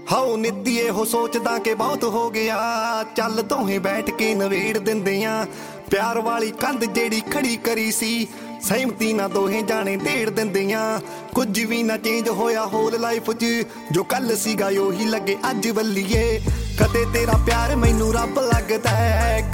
How ਨਿੱਤੀ ਇਹੋ ਸੋਚਦਾ ਕਿ ਬਹੁਤ ਹੋ ਗਿਆ, ਚੱਲ ਦੋਹੇ ਬੈਠ ਕੇ ਨਵੇੜ ਦਿੰਦੇ ਆ। ਪਿਆਰ ਵਾਲੀ ਕੰਧ ਜਿਹੜੀ ਖੜੀ ਕਰੀ ਸੀ, ਸਹਿਮਤੀ ਨਾ ਦੋਹੇ ਜਾਣੇ ਢੇੜ ਦਿੰਦੇ ਆ। ਕੁਝ ਵੀ ਨਾ ਚੇਂਜ ਹੋਇਆ ਹੋਲ ਲਾਈਫ 'ਚ, ਜੋ ਕੱਲ ਸੀਗਾ ਉਹੀ ਲੱਗੇ ਅੱਜ ਵੱਲੀਏ। ਕਦੇ ਤੇਰਾ ਪਿਆਰ ਮੈਨੂੰ ਰੱਬ ਲੱਗਦਾ,